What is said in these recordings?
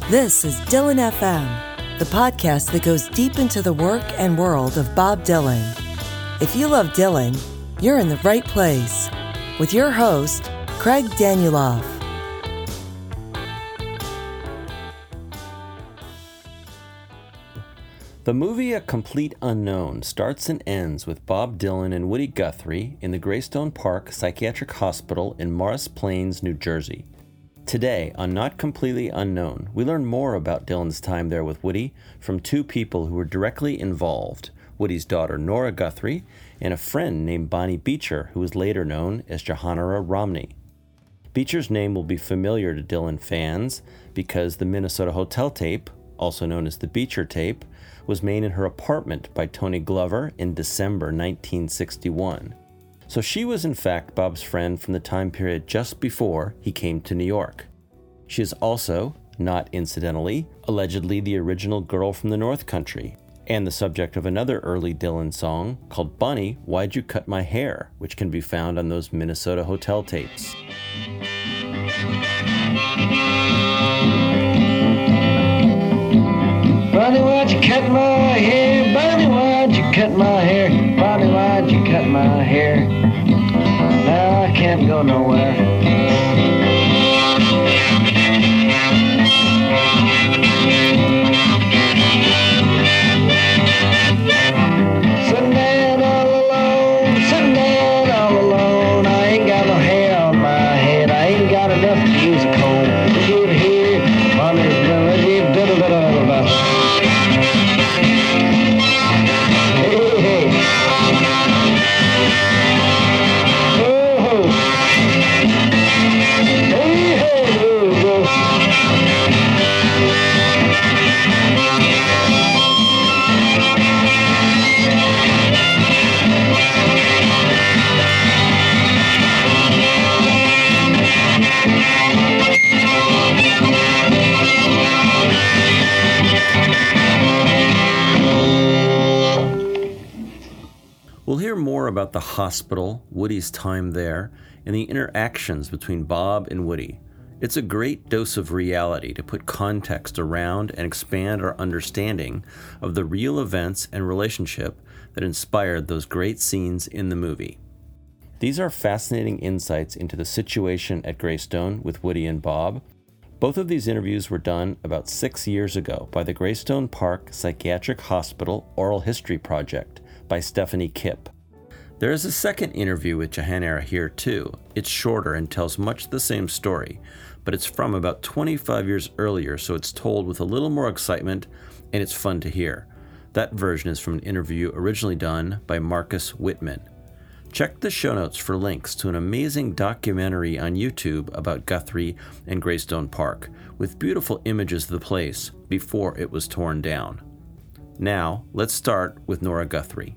This is Dylan FM, the podcast that goes deep into the work and world of Bob Dylan. If you love Dylan, you're in the right place. With your host, Craig Danieloff. The movie A Complete Unknown starts and ends with Bob Dylan and Woody Guthrie in the Greystone Park Psychiatric Hospital in Morris Plains, New Jersey. Today, on Not Completely Unknown, we learn more about Dylan's time there with Woody from two people who were directly involved, Woody's daughter Nora Guthrie and a friend named Bonnie Beecher, who was later known as Johanna Romney. Beecher's name will be familiar to Dylan fans because the Minnesota Hotel tape, also known as the Beecher tape, was made in her apartment by Tony Glover in December 1961. So she was in fact Bob's friend from the time period just before he came to New York. She is also, not incidentally, allegedly the original girl from the North Country, and the subject of another early Dylan song called Bunny, Why'd You Cut My Hair, which can be found on those Minnesota Hotel tapes. Bunny, why'd you cut my hair? Bunny, why'd you cut my hair? Bunny, why'd you cut my hair? Now I can't go nowhere. Sitting down all alone. I ain't got no hair on my head. I ain't got enough to use a comb. Give here, Bunny, We'll hear more about the hospital, Woody's time there, and the interactions between Bob and Woody. It's a great dose of reality to put context around and expand our understanding of the real events and relationship that inspired those great scenes in the movie. These are fascinating insights into the situation at Greystone with Woody and Bob. Both of these interviews were done about 6 years ago by the Greystone Park Psychiatric Hospital Oral History Project by Stephanie Kipp. There is a second interview with Johanna here too. It's shorter and tells much the same story, but it's from about 25 years earlier, so it's told with a little more excitement and it's fun to hear. That version is from an interview originally done by Marcus Whitman. Check the show notes for links to an amazing documentary on YouTube about Guthrie and Greystone Park, with beautiful images of the place before it was torn down. Now, let's start with Nora Guthrie.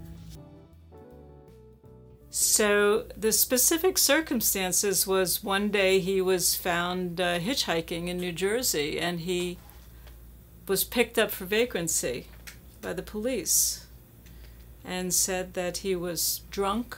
So the specific circumstances was one day he was found hitchhiking in New Jersey, and he was picked up for vagrancy by the police and said that he was drunk,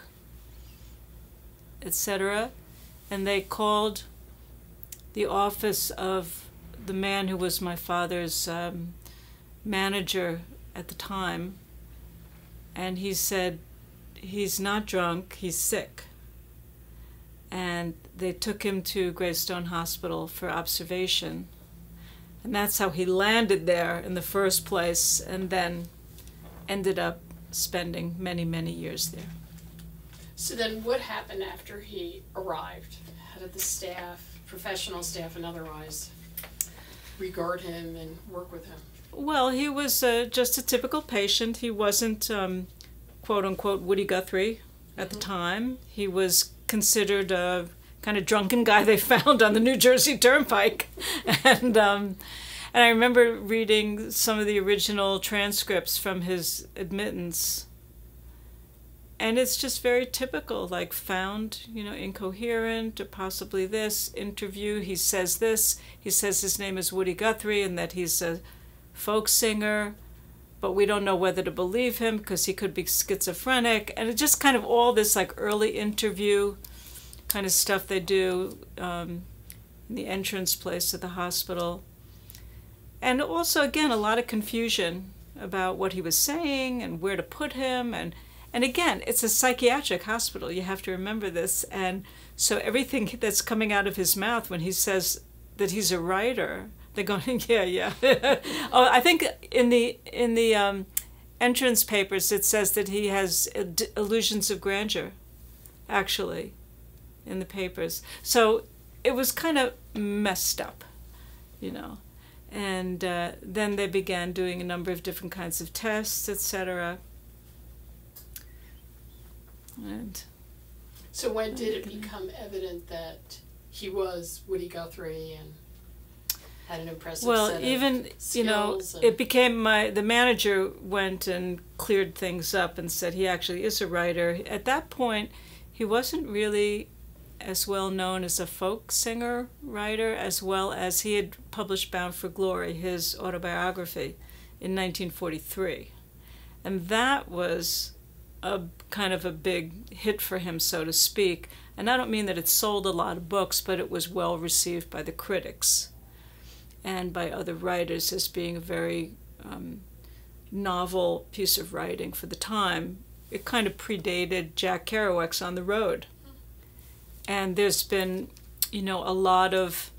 etc. And they called the office of the man who was my father's manager at the time, and he said he's not drunk, he's sick. And they took him to Greystone Hospital for observation, and that's how he landed there in the first place, and then ended up spending many, many years there. So then what happened after he arrived? How did the staff, professional staff and otherwise, regard him and work with him? Well, he was just a typical patient. He wasn't, quote-unquote, Woody Guthrie at the time. He was considered a kind of drunken guy they found on the New Jersey Turnpike. And I remember reading some of the original transcripts from his admittance. And it's just very typical, like found, incoherent, or possibly this interview. He says this. He says his name is Woody Guthrie and that he's a folk singer, but we don't know whether to believe him because he could be schizophrenic. And it's just kind of all this like early interview kind of stuff they do in the entrance place of the hospital. And also, again, a lot of confusion about what he was saying and where to put him. And again, it's a psychiatric hospital. You have to remember this. And so everything that's coming out of his mouth when he says that he's a writer, they're going, yeah. Oh, I think in the entrance papers it says that he has illusions of grandeur, actually, in the papers. So it was kind of messed up, you know. And then they began doing a number of different kinds of tests, etc. And so when did it become evident that he was Woody Guthrie and had an impressive set even, of skills? You know, it became the manager went and cleared things up and said he actually is a writer. At that point, he wasn't really as well known as a folk singer writer, as well as he had published Bound for Glory, his autobiography, in 1943. And that was a kind of a big hit for him, so to speak. And I don't mean that it sold a lot of books, but it was well received by the critics and by other writers as being a very novel piece of writing for the time. It kind of predated Jack Kerouac's On the Road. And there's been, you know, a lot of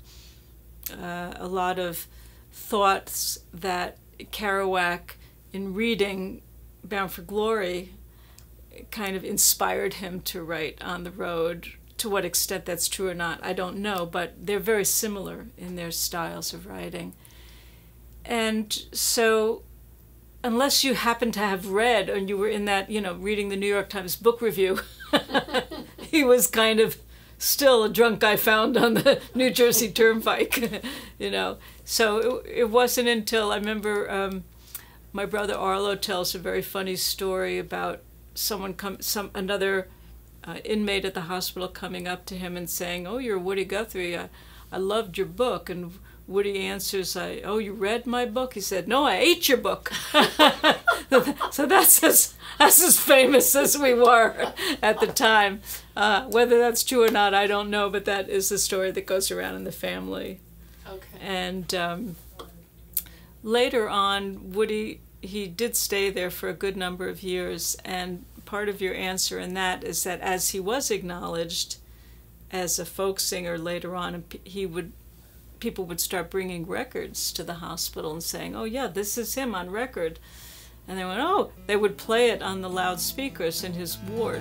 thoughts that Kerouac, in reading Bound for Glory, kind of inspired him to write On the Road. To what extent that's true or not, I don't know, but they're very similar in their styles of writing. And so, unless you happen to have read, or you were in that, you know, reading the New York Times book review, he was kind of still a drunk guy found on the New Jersey Turnpike, you know. So it wasn't until, I remember my brother Arlo tells a very funny story about another inmate at the hospital coming up to him and saying, "Oh, you're Woody Guthrie. I loved your book." And Woody answers, "Oh, you read my book?" He said, "No, I ate your book." So that's as famous as we were at the time. Whether that's true or not, I don't know, but that is the story that goes around in the family. Okay. And later on, Woody, he did stay there for a good number of years, and part of your answer in that is that as he was acknowledged as a folk singer later on, people would start bringing records to the hospital and saying, "Oh yeah, this is him on record." And they went, "Oh," they would play it on the loudspeakers in his ward.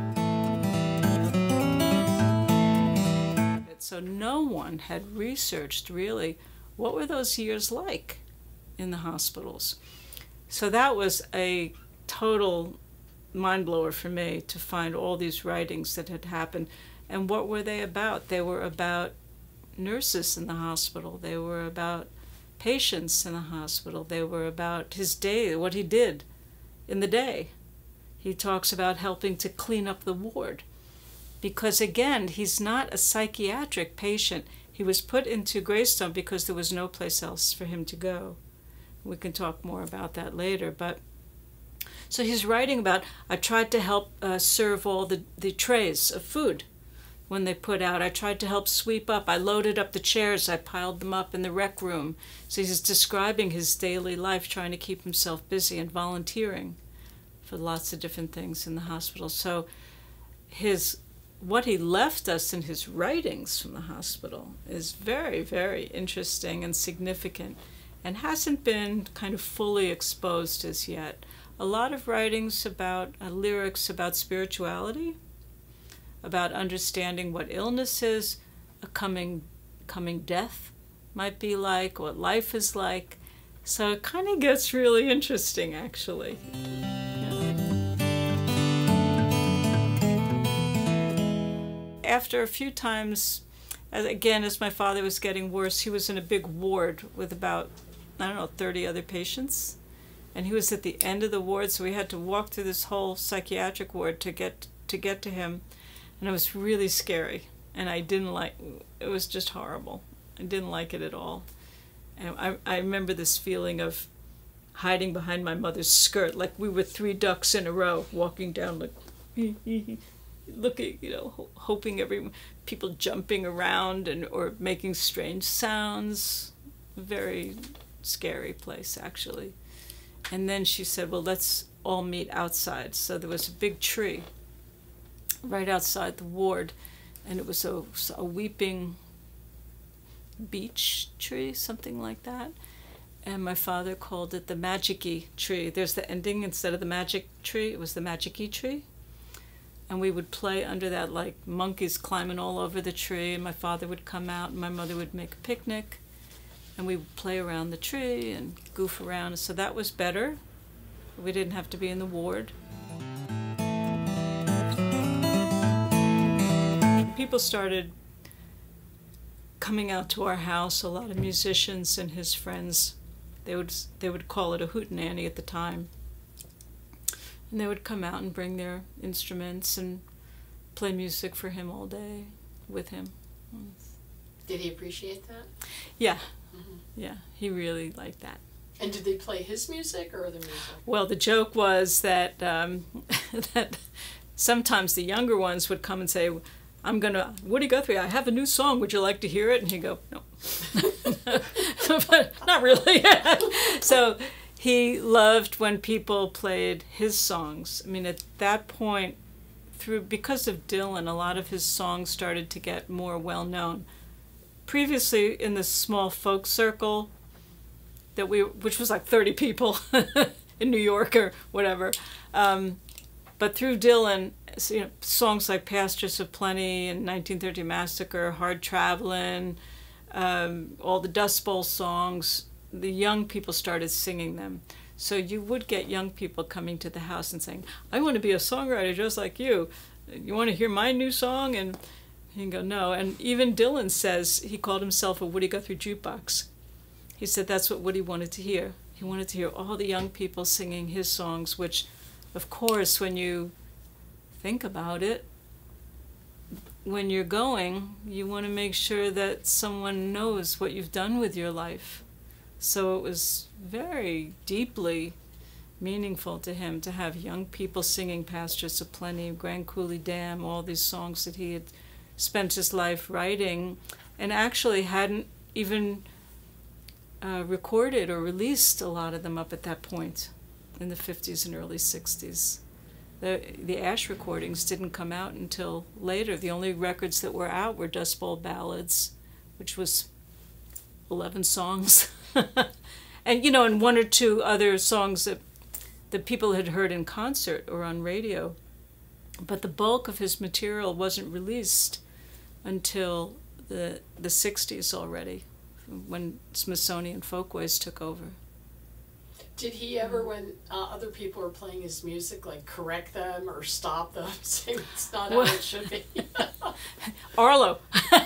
So no one had researched really what were those years like in the hospitals. So that was a total mind blower for me to find all these writings that had happened. And what were they about? They were about nurses in the hospital. They were about patients in the hospital. They were about his day, what he did in the day. He talks about helping to clean up the ward. Because again, he's not a psychiatric patient. He was put into Greystone because there was no place else for him to go. We can talk more about that later. But so he's writing about, I tried to help serve all the trays of food when they put out. I tried to help sweep up. I loaded up the chairs. I piled them up in the rec room. So he's describing his daily life, trying to keep himself busy and volunteering for lots of different things in the hospital. So what he left us in his writings from the hospital is very, very interesting and significant, and hasn't been kind of fully exposed as yet. A lot of writings about lyrics about spirituality, about understanding what illness is, a coming death might be like, what life is like. So it kind of gets really interesting, actually. After a few times, as my father was getting worse, he was in a big ward with about, 30 other patients. And he was at the end of the ward, so we had to walk through this whole psychiatric ward to get to him. And it was really scary. And it was just horrible. I didn't like it at all. And I remember this feeling of hiding behind my mother's skirt, like we were three ducks in a row, walking down like, looking, hoping people jumping around or making strange sounds. Very scary place, actually. And then she said, well, let's all meet outside. So there was a big tree right outside the ward, and it was a weeping beech tree, something like that. And my father called it the magic-y tree. There's the ending instead of the magic tree. It was the magic-y tree. And we would play under that like monkeys climbing all over the tree. And my father would come out and my mother would make a picnic. And we would play around the tree and goof around. So that was better. We didn't have to be in the ward. People started coming out to our house, a lot of musicians and his friends. They would call it a hootenanny at the time. And they would come out and bring their instruments and play music for him all day with him. Did he appreciate that? Yeah. Mm-hmm. Yeah, he really liked that. And did they play his music or other music? Well, the joke was that that sometimes the younger ones would come and say, Woody Guthrie, I have a new song. Would you like to hear it? And he'd go, no. But not really. So he loved when people played his songs. I mean, at that point, because of Dylan, a lot of his songs started to get more well-known. Previously, in the small folk circle, which was like 30 people in New York or whatever, but through Dylan, songs like Pastures of Plenty and 1930 Massacre, Hard Travelin', all the Dust Bowl songs, the young people started singing them. So you would get young people coming to the house and saying, I want to be a songwriter just like you. You want to hear my new song? And he'd go, no. And even Dylan says he called himself a Woody Guthrie jukebox. He said that's what Woody wanted to hear. He wanted to hear all the young people singing his songs, which, of course, when you think about it, when you're going, you want to make sure that someone knows what you've done with your life. So it was very deeply meaningful to him to have young people singing Pastures of Plenty, Grand Coulee Dam, all these songs that he had spent his life writing and actually hadn't even recorded or released a lot of them up at that point in the 50s and early 60s. The Ash recordings didn't come out until later. The only records that were out were Dust Bowl Ballads, which was 11 songs. And, and one or two other songs that people had heard in concert or on radio. But the bulk of his material wasn't released until the 60s already, when Smithsonian Folkways took over. Did he ever, when other people were playing his music, like correct them or stop them, saying it's not how it should be? Arlo.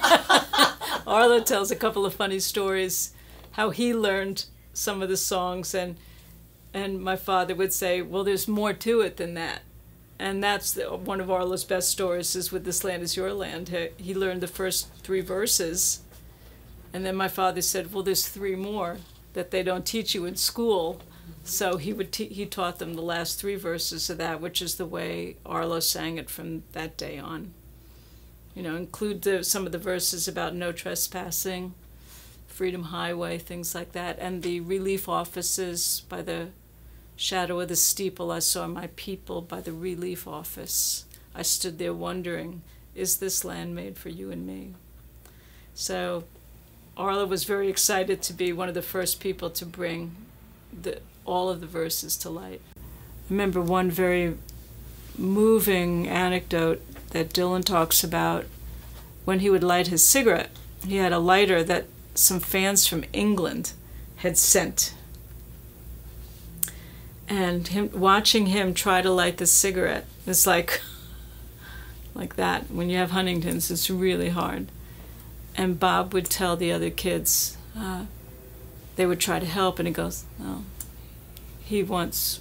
Arlo tells a couple of funny stories, how he learned some of the songs, and my father would say, well, there's more to it than that. And that's one of Arlo's best stories is with This Land Is Your Land. He learned the first 3 verses, and then my father said, well, there's 3 more that they don't teach you in school. So he taught them the last 3 verses of that, which is the way Arlo sang it from that day on. Include some of the verses about no trespassing, Freedom Highway, things like that, and the relief offices. By the shadow of the steeple I saw my people, by the relief office I stood there wondering, is this land made for you and me? So Arlo was very excited to be one of the first people to bring all of the verses to light. I remember one very moving anecdote that Dylan talks about when he would light his cigarette. He had a lighter that some fans from England had sent. And watching him try to light the cigarette, it's like that. When you have Huntington's, it's really hard. And Bob would tell the other kids, they would try to help, and he goes, oh, he wants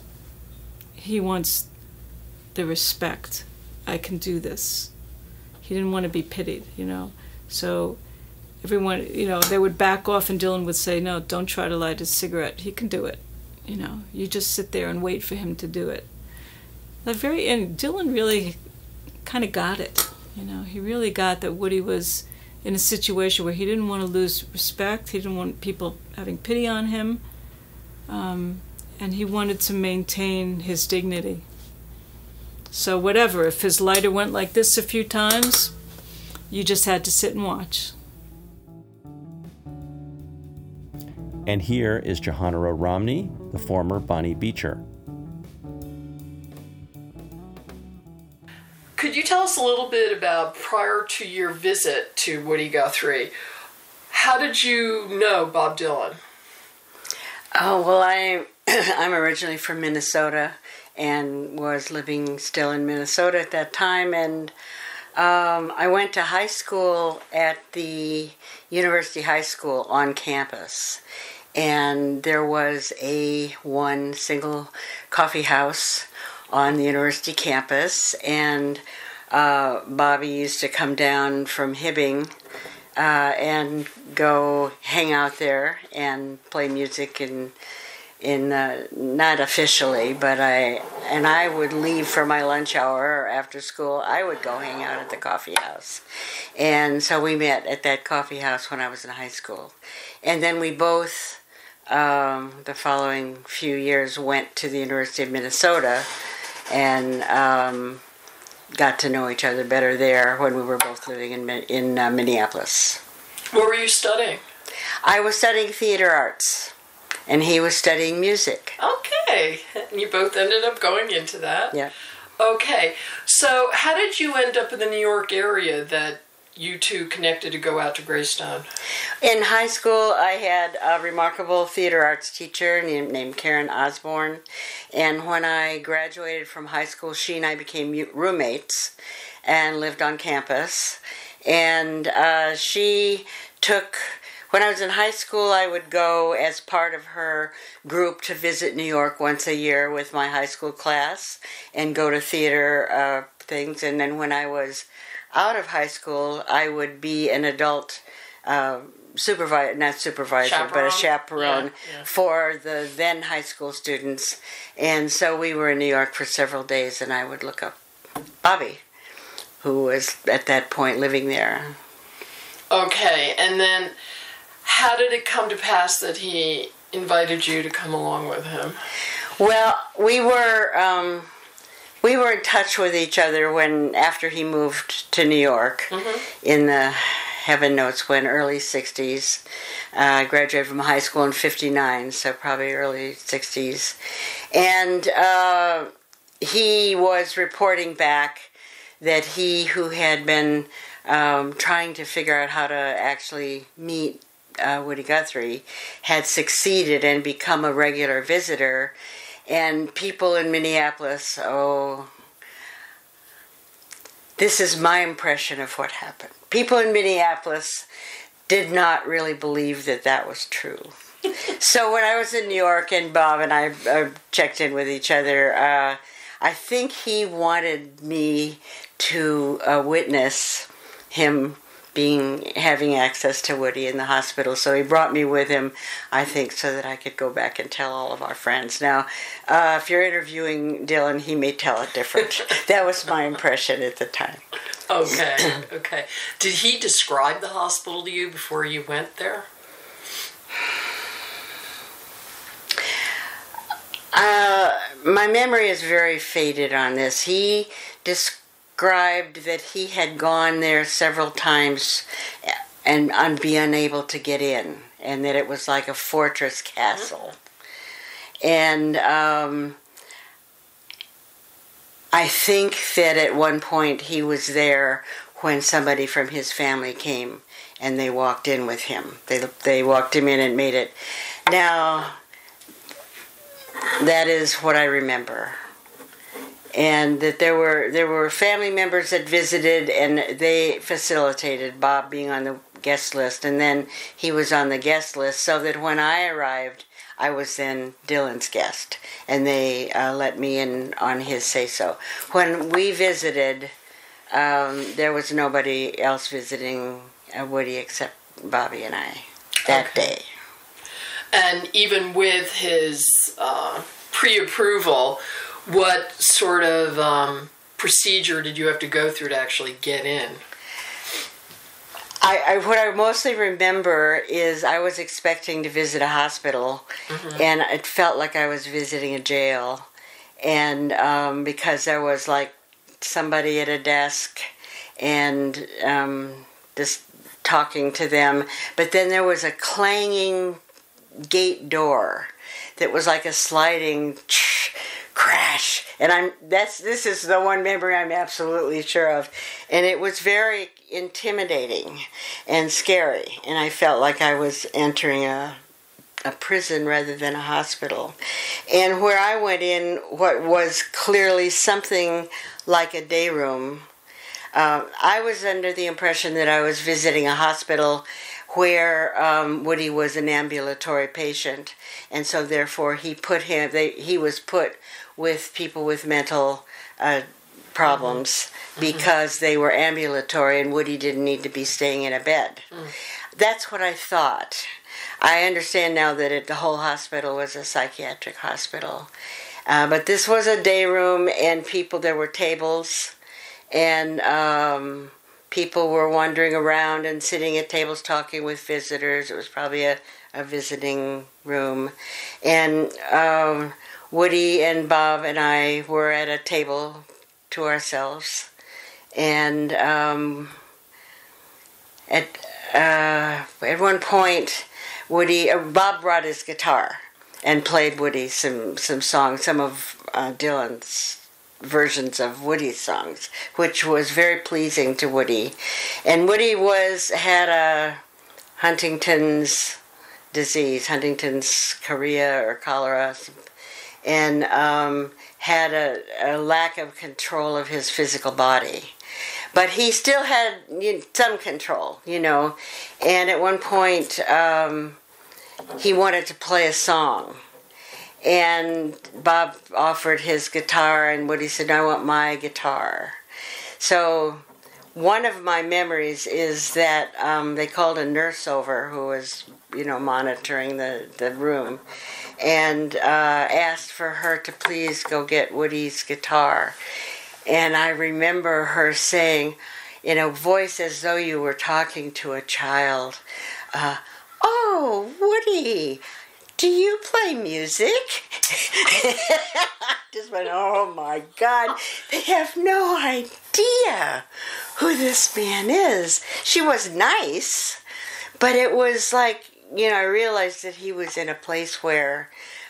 the respect. I can do this. He didn't want to be pitied, So everyone, they would back off, and Dylan would say, no, don't try to light a cigarette. He can do it. You just sit there and wait for him to do it. At the very end, Dylan really kind of got it. He really got that Woody was in a situation where he didn't want to lose respect. He didn't want people having pity on him. And he wanted to maintain his dignity. So whatever, if his lighter went like this a few times, you just had to sit and watch. And here is Jehanara Romney, the former Bonnie Beecher. Could you tell us a little bit about prior to your visit to Woody Guthrie? How did you know Bob Dylan? Oh, well, I'm originally from Minnesota and was living still in Minnesota at that time. And I went to high school at the University High School on campus. And there was one single coffee house on the university campus. And Bobby used to come down from Hibbing and go hang out there and play music in not officially, but I would leave for my lunch hour or after school. I would go hang out at the coffee house. And so we met at that coffee house when I was in high school. And then we both, the following few years, went to the University of Minnesota and got to know each other better there when we were both living in Minneapolis. What were you studying? I was studying theater arts, and he was studying music. Okay. And you both ended up going into that? Yeah. Okay. So how did you end up in the New York area that you two connected to go out to Greystone? In high school, I had a remarkable theater arts teacher named Karen Osborne. And when I graduated from high school, she and I became roommates and lived on campus. And when I was in high school, I would go as part of her group to visit New York once a year with my high school class and go to theater things. And then when I was out of high school, I would be an adult but a chaperone for the then high school students. And so we were in New York for several days, and I would look up Bobby, who was at that point living there. Okay, and then how did it come to pass that he invited you to come along with him? Well, we were in touch with each other after he moved to New York in the heaven knows when, early 60s. I graduated from high school in 59, so probably early 60s. And he was reporting back that he, who had been trying to figure out how to actually meet Woody Guthrie, had succeeded and become a regular visitor. And people in Minneapolis, this is my impression of what happened. People in Minneapolis did not really believe that was true. So when I was in New York and Bob and I checked in with each other, I think he wanted me to witness him having access to Woody in the hospital. So he brought me with him, I think, so that I could go back and tell all of our friends. Now, if you're interviewing Dylan, he may tell it different. That was my impression at the time. Okay. Did he describe the hospital to you before you went there? My memory is very faded on this. He described that he had gone there several times and be unable to get in, and that it was like a fortress castle. And I think that at one point he was there when somebody from his family came and they walked in with him. They walked him in and made it. Now, that is what I remember. And that there were family members that visited and they facilitated Bob being on the guest list, and then he was on the guest list, so that when I arrived, I was then Dylan's guest, and they let me in on his say-so. When we visited, there was nobody else visiting Woody except Bobby and I that day. And even with his pre-approval, what sort of procedure did you have to go through to actually get in? What I mostly remember is I was expecting to visit a hospital, and it felt like I was visiting a jail, and because there was like somebody at a desk, and just talking to them, but then there was a clanging gate door that was like a sliding crash, and this is the one memory I'm absolutely sure of, and it was very intimidating and scary, and I felt like I was entering a prison rather than a hospital. And where I went in, what was clearly something like a day room, I was under the impression that I was visiting a hospital where Woody was an ambulatory patient, and so therefore he was put with people with mental problems because they were ambulatory, and Woody didn't need to be staying in a bed. That's what I thought. I understand now that the whole hospital was a psychiatric hospital, but this was a day room, and there were tables, and people were wandering around and sitting at tables talking with visitors. It was probably a visiting room. And Woody and Bob and I were at a table to ourselves. And at one point, Bob brought his guitar and played Woody some songs, some of Dylan's versions of Woody's songs, which was very pleasing to Woody. And Woody had a Huntington's disease, Huntington's chorea or cholera, and had a lack of control of his physical body. But he still had some control, And at one point, he wanted to play a song. And Bob offered his guitar, and Woody said, "I want my guitar." So one of my memories is that they called a nurse over who was, monitoring the room, and asked for her to please go get Woody's guitar. And I remember her saying, in a voice as though you were talking to a child, "Oh, Woody, do you play music?" Just went, oh my God, they have no idea who this man is. She was nice, but it was like, I realized that he was in a place where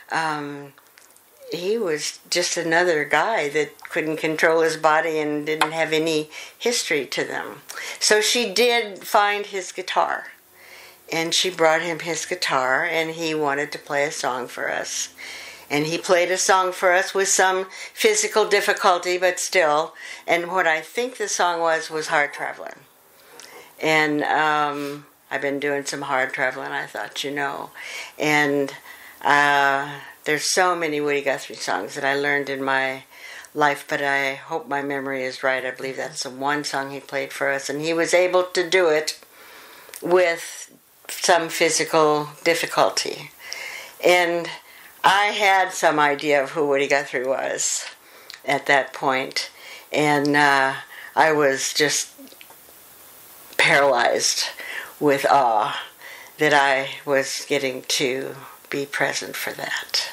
he was just another guy that couldn't control his body and didn't have any history to them. So she did find his guitar. And she brought him his guitar, and he wanted to play a song for us. And he played a song for us with some physical difficulty, but still. And what I think the song was Hard Traveling. And I've been doing some hard traveling, I thought, And there's so many Woody Guthrie songs that I learned in my life, but I hope my memory is right. I believe that's the one song he played for us. And he was able to do it with some physical difficulty. And I had some idea of who Woody Guthrie was at that point, and I was just paralyzed with awe that I was getting to be present for that.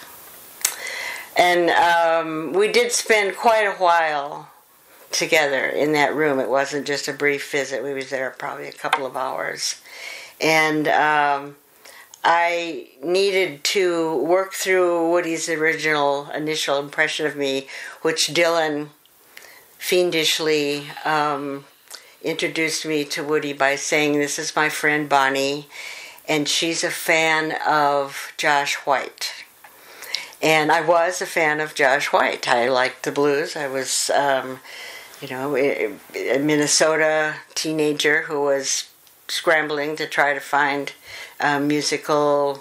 And we did spend quite a while together in that room. It wasn't just a brief visit. We was there probably a couple of hours. And I needed to work through Woody's initial impression of me, which Dylan fiendishly introduced me to Woody by saying, "This is my friend Bonnie, and she's a fan of Josh White." And I was a fan of Josh White. I liked the blues. I was, a Minnesota teenager who was scrambling to try to find musical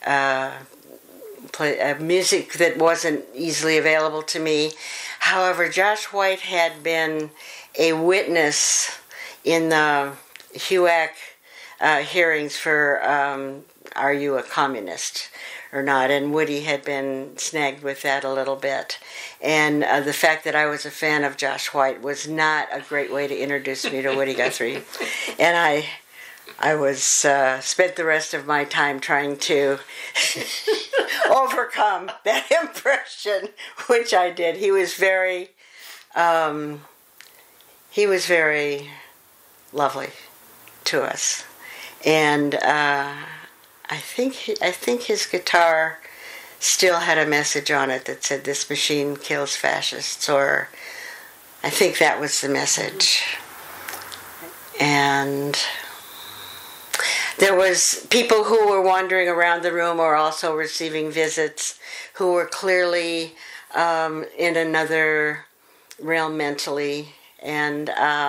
music that wasn't easily available to me. However, Josh White had been a witness in the HUAC hearings for Are You a Communist or Not? And Woody had been snagged with that a little bit. And the fact that I was a fan of Josh White was not a great way to introduce me to Woody Guthrie. And I was spent the rest of my time trying to overcome that impression, which I did. He was very lovely to us, and I think his guitar still had a message on it that said, "This machine kills fascists," or I think that was the message. And there was people who were wandering around the room or also receiving visits who were clearly in another realm mentally. And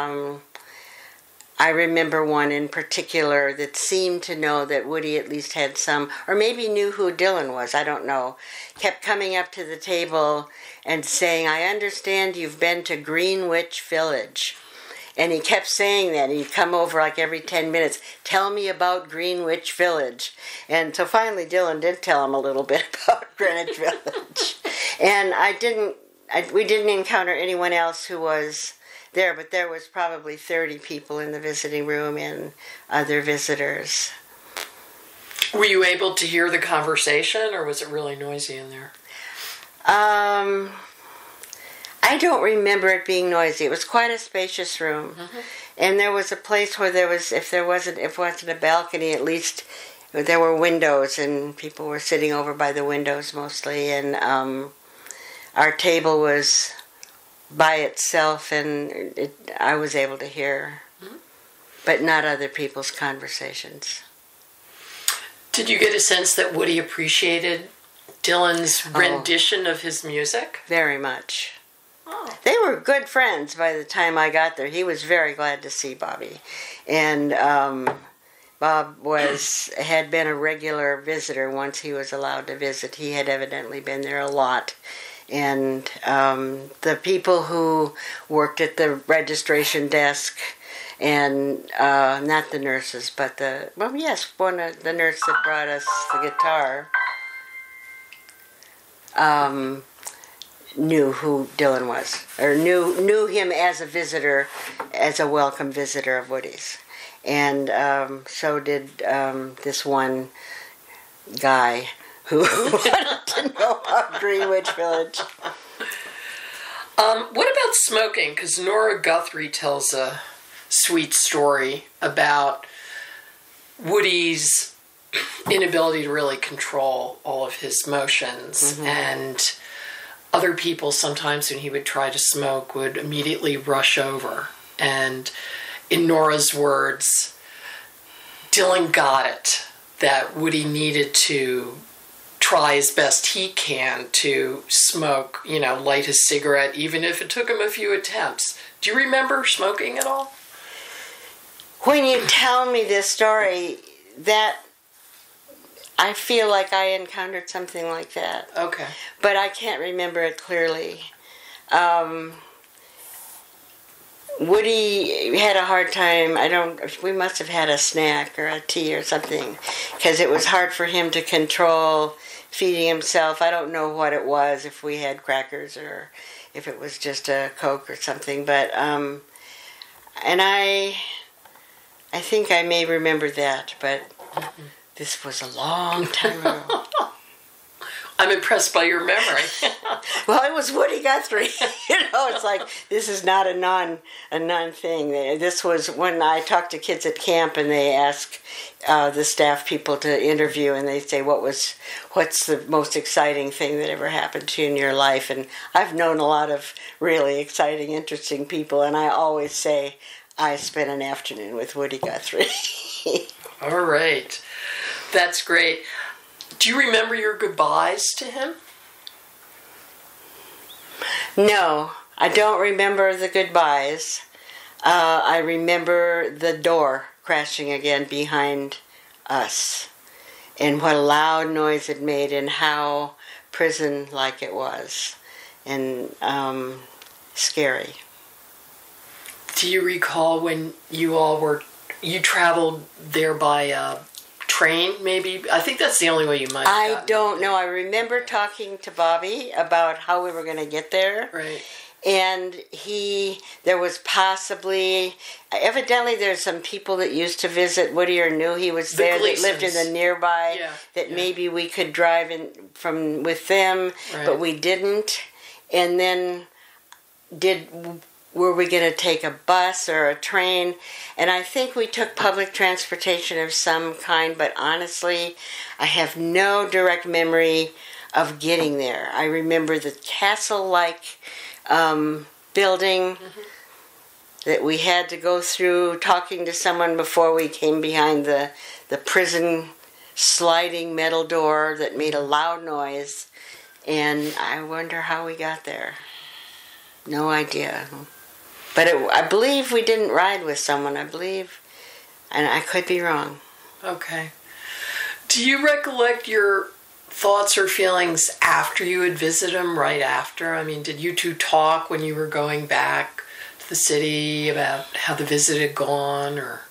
I remember one in particular that seemed to know that Woody at least had some, or maybe knew who Dylan was, I don't know, kept coming up to the table and saying, "I understand you've been to Greenwich Village." And he kept saying that. He'd come over like every 10 minutes, "Tell me about Greenwich Village." And so finally Dylan did tell him a little bit about Greenwich Village. And we didn't encounter anyone else who was there, but there was probably 30 people in the visiting room and other visitors. Were you able to hear the conversation, or was it really noisy in there? I don't remember it being noisy. It was quite a spacious room, and there was a place where there was, if it wasn't a balcony, at least there were windows, and people were sitting over by the windows mostly. And our table was by itself, and I was able to hear, but not other people's conversations. Did you get a sense that Woody appreciated Dylan's rendition of his music? Very much. They were good friends by the time I got there. He was very glad to see Bobby. And Bob had been a regular visitor once he was allowed to visit. He had evidently been there a lot. And the people who worked at the registration desk, and not the nurses, but the nurse that brought us the guitar, knew who Dylan was, or knew him as a visitor, as a welcome visitor of Woody's. And so did this one guy who wanted to know about Greenwich Village. What about smoking? Because Nora Guthrie tells a sweet story about Woody's inability to really control all of his motions, and other people sometimes when he would try to smoke would immediately rush over. And in Nora's words, Dylan got it, that Woody needed to try as best he can to smoke, light his cigarette, even if it took him a few attempts. Do you remember smoking at all? When you tell me this story, that I feel like I encountered something like that. Okay. But I can't remember it clearly. Woody had a hard time. We must have had a snack or a tea or something, because it was hard for him to control feeding himself. I don't know what it was, if we had crackers or if it was just a Coke or something. But, and I think I may remember that, but this was a long time ago. I'm impressed by your memory. Well, it was Woody Guthrie. It's like, this is not a non thing. This was when I talked to kids at camp, and they ask the staff people to interview, and they say, what's the most exciting thing that ever happened to you in your life? And I've known a lot of really exciting, interesting people, and I always say, I spent an afternoon with Woody Guthrie. All right. That's great. Do you remember your goodbyes to him? No, I don't remember the goodbyes. I remember the door crashing again behind us, and what a loud noise it made, and how prison-like it was, and scary. Do you recall when you traveled there by train, maybe? I think that's the only way you might have I don't know. I remember talking to Bobby about how we were going to get there. Right. And there was possibly, evidently there's some people that used to visit Woody or knew he was there that lived in the nearby, maybe we could drive in with them, but we didn't. And then were we going to take a bus or a train? And I think we took public transportation of some kind, but honestly, I have no direct memory of getting there. I remember the castle-like building that we had to go through, talking to someone before we came behind the prison sliding metal door that made a loud noise. And I wonder how we got there. No idea. But I believe we didn't ride with someone, and I could be wrong. Okay. Do you recollect your thoughts or feelings after you had visited him, right after? I mean, did you two talk when you were going back to the city about how the visit had gone, or?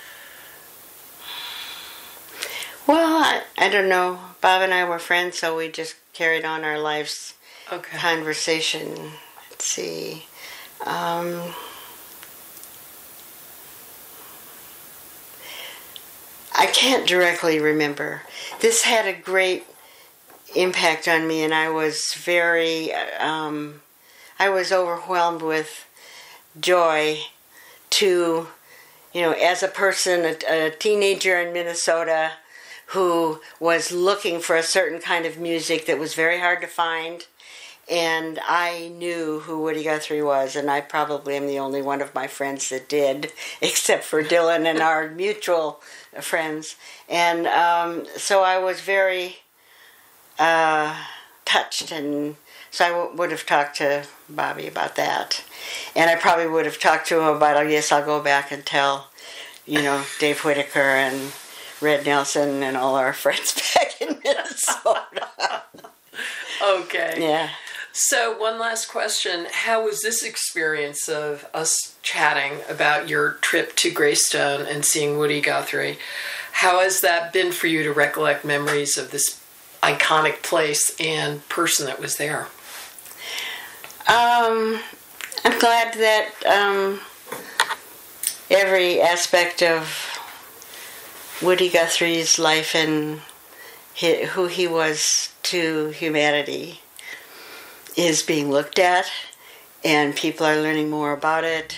Well, I don't know. Bob and I were friends, so we just carried on our life's conversation. Let's see. I can't directly remember. This had a great impact on me, and I was I was overwhelmed with joy to, as a person, a teenager in Minnesota who was looking for a certain kind of music that was very hard to find. And I knew who Woody Guthrie was, and I probably am the only one of my friends that did, except for Dylan and our mutual friends. And so I was very touched, and so I would have talked to Bobby about that. And I probably would have talked to him about, I'll go back and tell, Dave Whitaker and Red Nelson and all our friends back in Minnesota. Okay. Yeah. So one last question. How was this experience of us chatting about your trip to Greystone and seeing Woody Guthrie? How has that been for you to recollect memories of this iconic place and person that was there? I'm glad that every aspect of Woody Guthrie's life and who he was to humanity is being looked at, and people are learning more about it.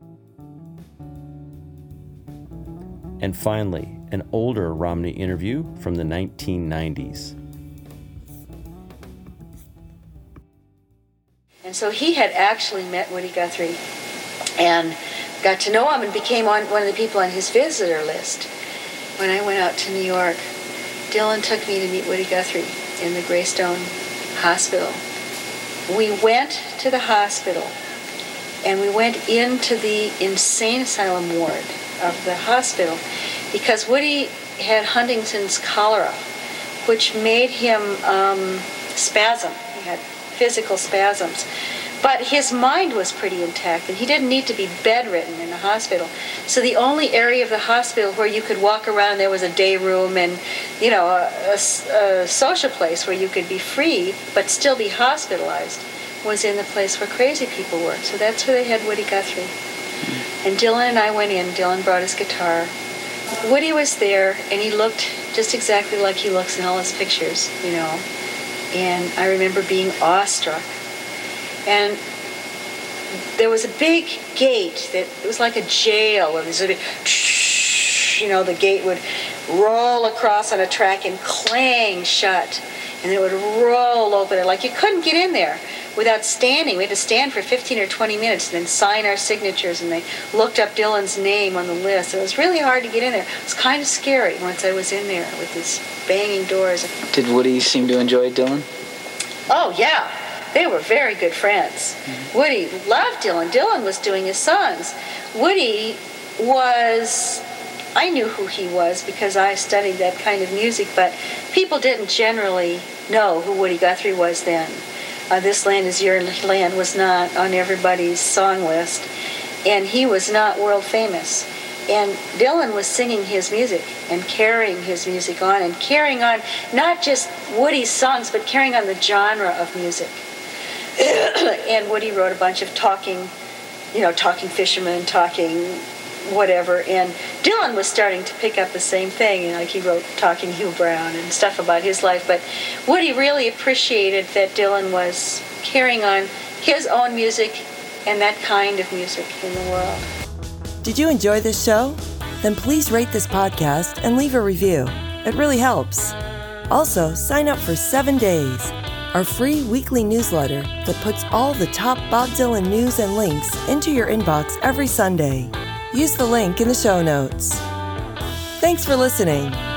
And finally, an older Romney interview from the 1990s. And so he had actually met Woody Guthrie and got to know him and became one of the people on his visitor list. When I went out to New York, Dylan took me to meet Woody Guthrie in the Greystone Hospital. We went to the hospital, and we went into the insane asylum ward of the hospital because Woody had Huntington's cholera, which made him spasm. He had physical spasms. But his mind was pretty intact, and he didn't need to be bedridden in the hospital. So the only area of the hospital where you could walk around, there was a day room and, a social place where you could be free but still be hospitalized, was in the place where crazy people were. So that's where they had Woody Guthrie. And Dylan and I went in. Dylan brought his guitar. Woody was there, and he looked just exactly like he looks in all his pictures, And I remember being awestruck. And there was a big gate that it was like a jail. And there's a big, the gate would roll across on a track and clang shut, and it would roll open. Like you couldn't get in there without standing. We had to stand for 15 or 20 minutes and then sign our signatures, and they looked up Dylan's name on the list. It was really hard to get in there. It was kind of scary once I was in there with these banging doors. Did Woody seem to enjoy Dylan? Oh, yeah. They were very good friends. Mm-hmm. Woody loved Dylan. Dylan was doing his songs. Woody was... I knew who he was because I studied that kind of music, but people didn't generally know who Woody Guthrie was then. This Land Is Your Land was not on everybody's song list, and he was not world famous. And Dylan was singing his music and carrying his music on, and carrying on not just Woody's songs, but carrying on the genre of music. And Woody wrote a bunch of talking fishermen, talking whatever. And Dylan was starting to pick up the same thing. Like he wrote Talking Hugh Brown and stuff about his life. But Woody really appreciated that Dylan was carrying on his own music and that kind of music in the world. Did you enjoy this show? Then please rate this podcast and leave a review. It really helps. Also, sign up for 7 Days, our free weekly newsletter that puts all the top Bob Dylan news and links into your inbox every Sunday. Use the link in the show notes. Thanks for listening.